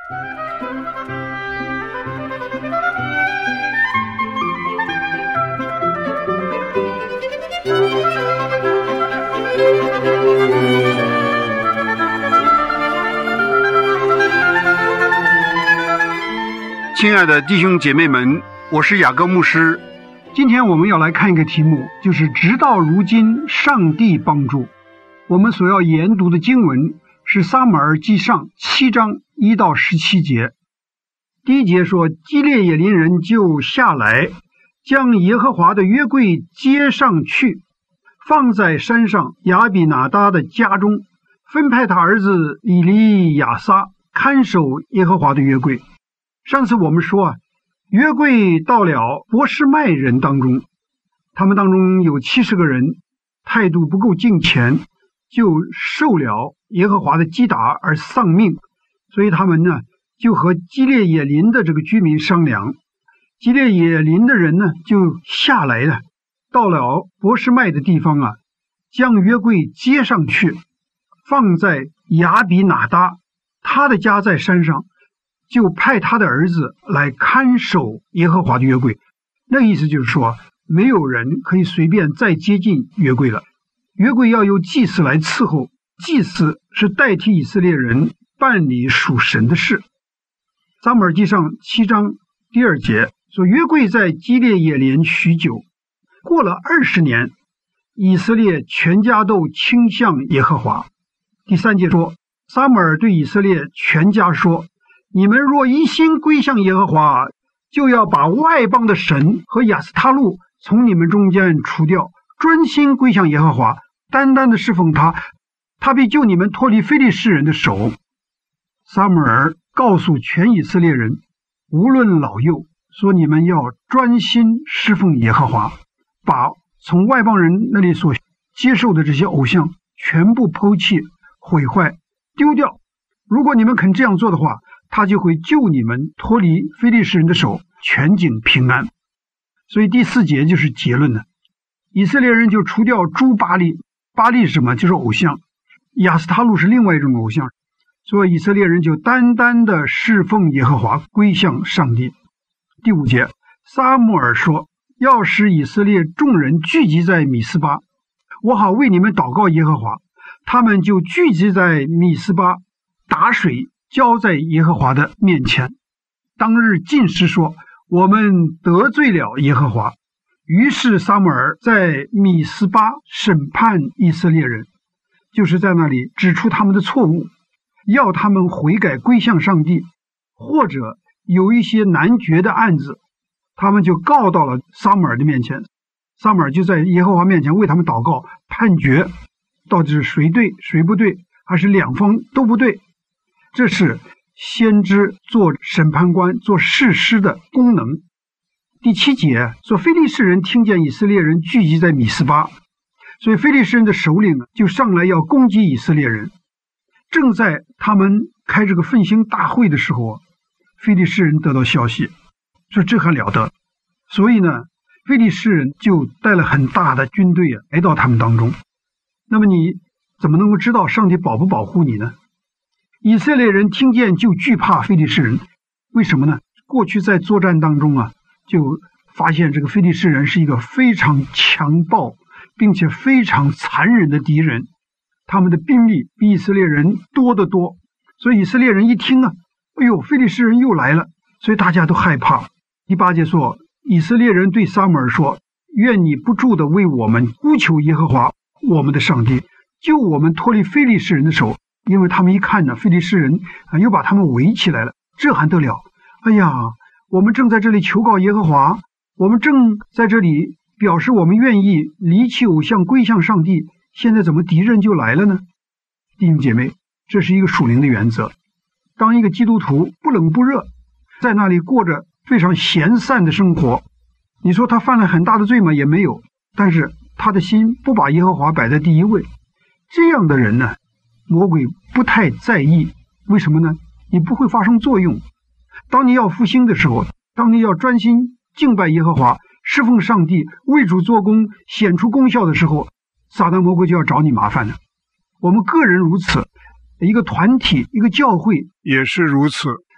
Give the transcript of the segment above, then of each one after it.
亲爱的弟兄姐妹们，我是雅各牧师。今天我们要来看一个题目，就是直到如今上帝帮助。我们所要研读的经文是撒母耳记上7章1到17节。第一节说，基列野林人就下来，将耶和华的约柜接上去，放在山上亚比拿达的家中，分派他儿子以利亚撒看守耶和华的约柜。上次我们说约柜到了伯示麦人当中，他们当中有70个人态度不够敬虔，就受了耶和华的击打而丧命，所以他们呢就和基列野林的这个居民商量，基列野林的人呢就下来了，到了伯示麦的地方将约柜接上去，放在亚比拿达，他的家在山上，就派他的儿子来看守耶和华的约柜。那意思就是说，没有人可以随便再接近约柜了，约柜要由祭司来伺候，祭司是代替以色列人办理属神的事。撒母耳记上7章第2节说，约柜在基列野林许久，过了20年，以色列全家都倾向耶和华。第3节说，撒母耳对以色列全家说，你们若一心归向耶和华，就要把外邦的神和亚斯他路从你们中间除掉，专心归向耶和华，单单的侍奉他，他必救你们脱离非利士人的手。撒母耳告诉全以色列人，无论老幼，说你们要专心侍奉耶和华，把从外邦人那里所接受的这些偶像全部抛弃、毁坏、丢掉。如果你们肯这样做的话，他就会救你们脱离非利士人的手，全境平安。所以第4节就是结论了。以色列人就除掉诸巴力，巴力是什么？就是偶像。亚斯他路是另外一种偶像，所以以色列人就单单的侍奉耶和华，归向上帝。第5节，撒母耳说，要使以色列众人聚集在米斯巴，我好为你们祷告耶和华。他们就聚集在米斯巴，打水浇在耶和华的面前。当日禁食说，我们得罪了耶和华。于是撒母耳在米斯巴审判以色列人，就是在那里指出他们的错误，要他们悔改归向上帝，或者有一些难决的案子，他们就告到了撒母耳的面前。撒母耳就在耶和华面前为他们祷告，判决到底是谁对谁不对，还是两方都不对。这是先知做审判官、做士师的功能。第7节说，非利士人听见以色列人聚集在米斯巴，所以非利士人的首领就上来要攻击以色列人。正在他们开这个奋兴大会的时候，非利士人得到消息，说这还了得。所以呢，非利士人就带了很大的军队来到他们当中。那么你怎么能够知道上帝保不保护你呢？以色列人听见就惧怕非利士人，为什么呢？过去在作战当中就发现这个非利士人是一个非常强暴并且非常残忍的敌人，他们的兵力比以色列人多得多，所以以色列人一听哎呦，非利士人又来了，所以大家都害怕。第8节说，以色列人对撒母耳说，愿你不住的为我们呼求耶和华我们的上帝，救我们脱离非利士人的手。因为他们一看非利士人又把他们围起来了，这还得了？哎呀，我们正在这里求告耶和华，我们正在这里表示我们愿意离弃偶像归向上帝，现在怎么敌人就来了呢？弟兄姐妹，这是一个属灵的原则。当一个基督徒不冷不热，在那里过着非常闲散的生活，你说他犯了很大的罪吗？也没有，但是他的心不把耶和华摆在第一位，这样的人呢，魔鬼不太在意。为什么呢？你不会发生作用。当你要复兴的时候，当你要专心敬拜耶和华，侍奉上帝，为主做工，显出功效的时候，撒旦魔鬼就要找你麻烦了。我们个人如此，一个团体，一个教会也是如此。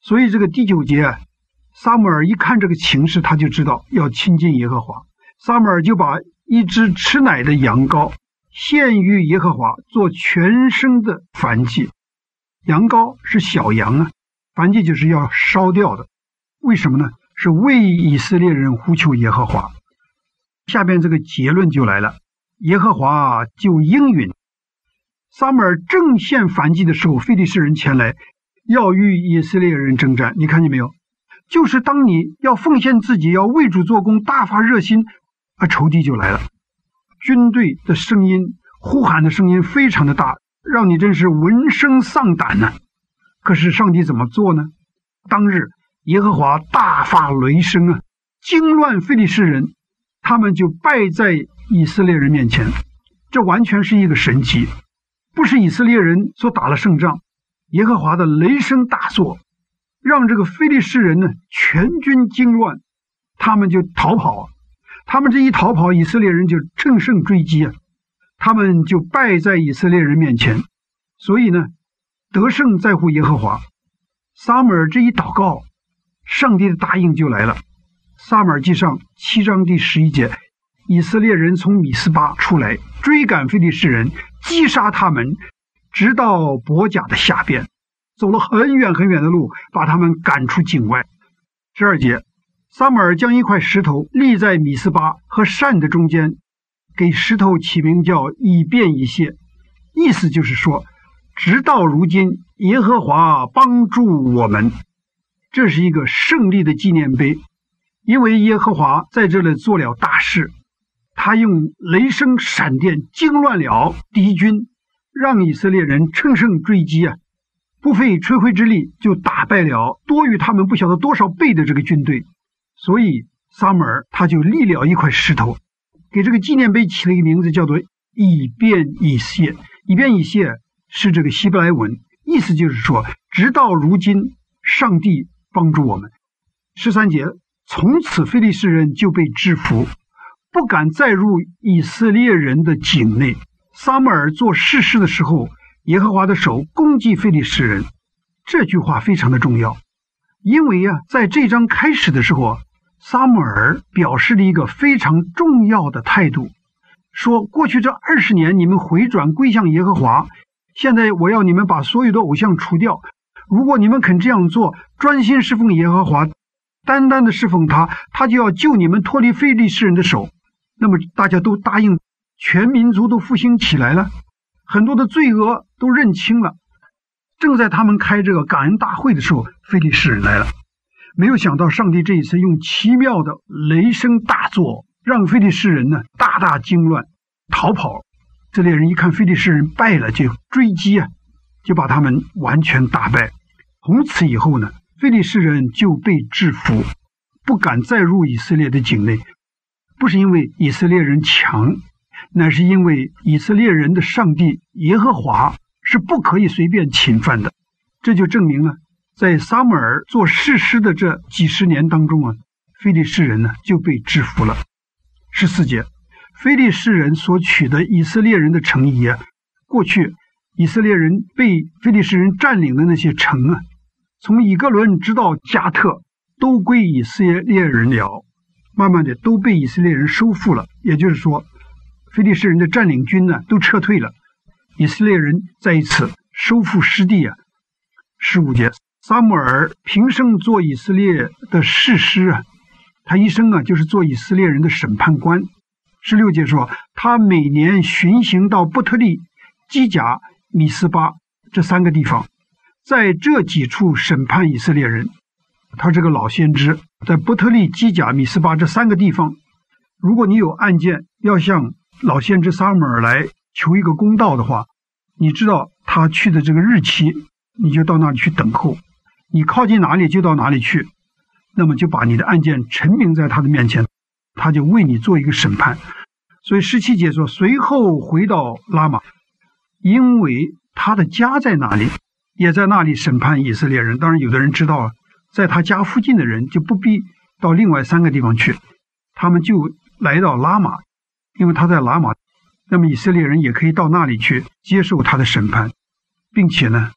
所以这个第9节撒母耳一看这个情势，他就知道要亲近耶和华。撒母耳就把一只吃奶的羊羔献于耶和华，做全牲的燔祭。羊羔是小羊啊，燔祭就是要烧掉的。为什么呢？是为以色列人呼求耶和华。下边这个结论就来了，耶和华就应允。撒母耳正献燔祭的时候，非利士人前来要与以色列人征战。你看见没有？就是当你要奉献自己，要为主做工，大发热心，仇敌就来了。军队的声音，呼喊的声音非常的大，让你真是闻声丧胆呢。可是上帝怎么做呢？当日耶和华大发雷声啊，惊乱非利士人，他们就败在以色列人面前。这完全是一个神迹，不是以色列人所打了胜仗，耶和华的雷声大作，让这个非利士人呢全军惊乱，他们就逃跑。他们这一逃跑，以色列人就乘胜追击啊，他们就败在以色列人面前。所以呢，得胜在乎耶和华。撒母耳这一祷告，上帝的答应就来了。撒母耳记上7章第11节，以色列人从米斯巴出来，追赶非利士人，击杀他们，直到伯甲的下边，走了很远很远的路，把他们赶出境外。12节，撒母耳将一块石头立在米斯巴和善的中间，给石头起名叫以便以谢，意思就是说，直到如今耶和华帮助我们。这是一个胜利的纪念碑，因为耶和华在这里做了大事，他用雷声闪电惊乱了敌军，让以色列人乘胜追击啊，不费吹灰之力就打败了多于他们不晓得多少倍的这个军队。所以撒母耳他就立了一块石头，给这个纪念碑起了一个名字，叫做以便以谢。以便以谢是这个希伯来文，意思就是说，直到如今上帝帮助我们。13节，从此非利士人就被制服，不敢再入以色列人的境内。撒母耳做士师的时候，耶和华的手攻击非利士人。这句话非常的重要，因为在这章开始的时候，撒母耳表示了一个非常重要的态度，说过去这20年你们回转归向耶和华，现在我要你们把所有的偶像除掉。如果你们肯这样做，专心侍奉耶和华，单单的侍奉他，他就要救你们脱离非利士人的手。那么大家都答应，全民族都复兴起来了，很多的罪恶都认清了。正在他们开这个感恩大会的时候，非利士人来了。没有想到上帝这一次用奇妙的雷声大作，让非利士人呢大大惊乱，逃跑。这类人一看非利士人败了，就追击啊，就把他们完全打败。从此以后呢，非利士人就被制服，不敢再入以色列的境内。不是因为以色列人强，乃是因为以色列人的上帝耶和华是不可以随便侵犯的。这就证明了在撒母耳做士师的这几十年当中非利士人呢就被制服了。14节，非利士人所取的以色列人的城邑过去以色列人被非利士人占领的那些城从以哥伦直到加特都归以色列人了，慢慢的都被以色列人收复了。也就是说，非利士人的占领军呢都撤退了，以色列人再一次收复失地15节，撒母耳平生做以色列的士师他一生就是做以色列人的审判官。16节说，他每年巡行到伯特利、基甲、米斯巴这3个地方，在这几处审判以色列人。他这个老先知在伯特利、基甲、米斯巴这3个地方，如果你有案件要向老先知撒母耳来求一个公道的话，你知道他去的这个日期，你就到那里去等候，你靠近哪里就到哪里去，那么就把你的案件陈明在他的面前，他就为你做一个审判。所以17节说，随后回到拉玛，因为他的家在那里，也在那里审判以色列人。当然有的人知道在他家附近的人就不必到另外3个地方去，他们就来到拉玛，因为他在拉玛，那么以色列人也可以到那里去接受他的审判，并且呢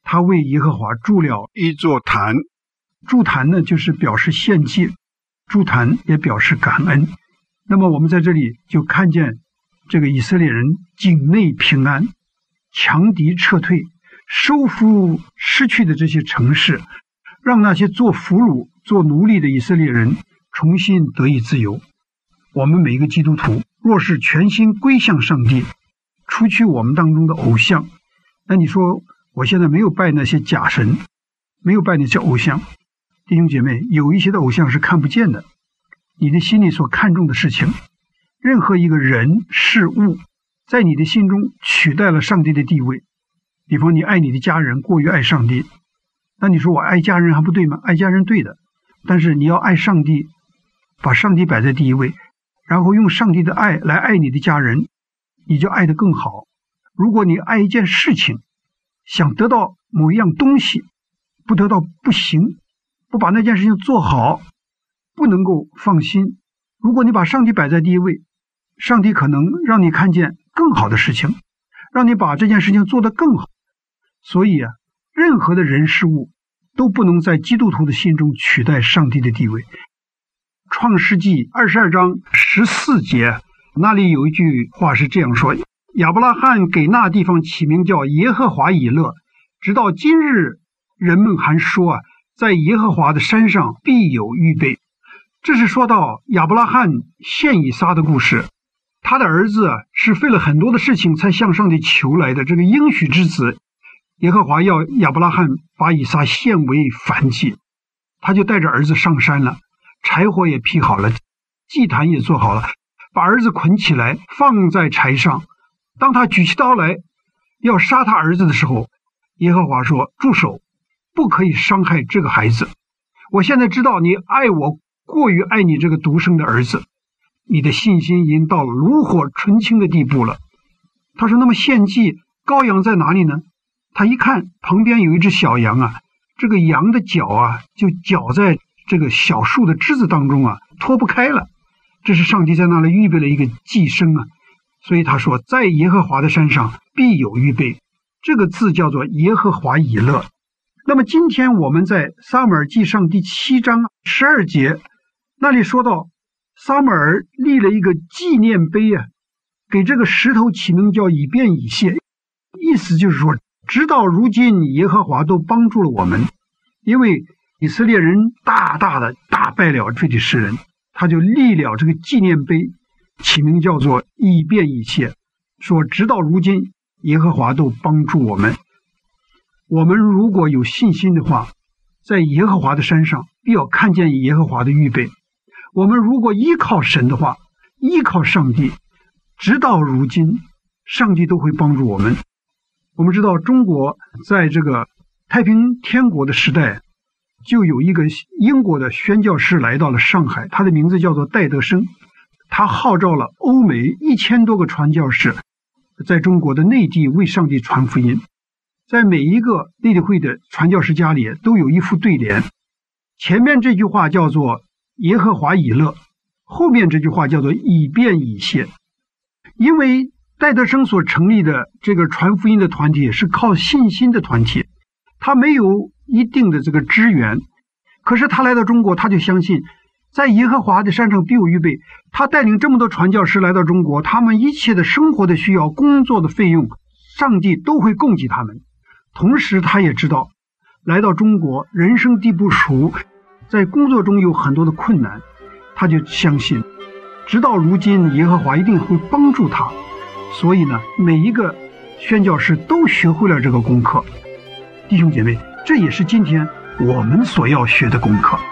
他为耶和华筑了一座坛。筑坛呢，就是表示献祭，筑坛也表示感恩。那么我们在这里就看见这个以色列人境内平安，强敌撤退，收复失去的这些城市，让那些做俘虏做奴隶的以色列人重新得以自由。我们每一个基督徒若是全心归向上帝，除去我们当中的偶像，那你说我现在没有拜那些假神，没有拜那些偶像，弟兄姐妹，有一些的偶像是看不见的。你的心里所看重的事情，任何一个人事物在你的心中取代了上帝的地位。比方你爱你的家人过于爱上帝，那你说我爱家人还不对吗？爱家人对的，但是你要爱上帝，把上帝摆在第一位，然后用上帝的爱来爱你的家人，你就爱得更好。如果你爱一件事情，想得到某一样东西，不得到不行，不把那件事情做好，不能够放心。如果你把上帝摆在第一位，上帝可能让你看见更好的事情，让你把这件事情做得更好。所以任何的人事物都不能在基督徒的心中取代上帝的地位。创世纪22章14节，那里有一句话是这样说：亚伯拉罕给那地方起名叫耶和华以勒，直到今日人们还说在耶和华的山上必有预备。这是说到亚伯拉罕献以撒的故事。他的儿子是费了很多的事情才向上帝求来的，这个应许之子，耶和华要亚伯拉罕把以撒献为燔祭，他就带着儿子上山了，柴火也劈好了，祭坛也做好了，把儿子捆起来放在柴上。当他举起刀来要杀他儿子的时候，耶和华说：住手，不可以伤害这个孩子。我现在知道你爱我过于爱你这个独生的儿子，你的信心已经到了炉火纯青的地步了。他说：那么献祭羔羊在哪里呢？他一看旁边有一只小羊这个羊的脚就绞在这个小树的枝子当中脱不开了。这是上帝在那里预备了一个祭牲所以他说在耶和华的山上必有预备，这个字叫做耶和华以勒。那么今天我们在撒母耳记上第7章12节那里说到，撒母耳立了一个纪念碑给这个石头起名叫以便以谢，意思就是说直到如今耶和华都帮助了我们。因为以色列人大的打败了非利士人，他就立了这个纪念碑，起名叫做以便以谢，说直到如今耶和华都帮助我们。我们如果有信心的话，在耶和华的山上必要看见耶和华的预备。我们如果依靠神的话，依靠上帝，直到如今上帝都会帮助我们。我们知道中国在这个太平天国的时代，就有一个英国的宣教师来到了上海，他的名字叫做戴德生。他号召了欧美1000多个传教士在中国的内地为上帝传福音。在每一个内地会的传教士家里都有一副对联，前面这句话叫做耶和华以勒，后面这句话叫做以便以谢。因为戴德生所成立的这个传福音的团体是靠信心的团体，他没有一定的这个支援，可是他来到中国，他就相信在耶和华的山上必有预备。他带领这么多传教士来到中国，他们一切的生活的需要，工作的费用，上帝都会供给他们。同时他也知道来到中国人生地不熟，在工作中有很多的困难，他就相信直到如今耶和华一定会帮助他。所以呢，每一个宣教士都学会了这个功课。弟兄姐妹，这也是今天我们所要学的功课。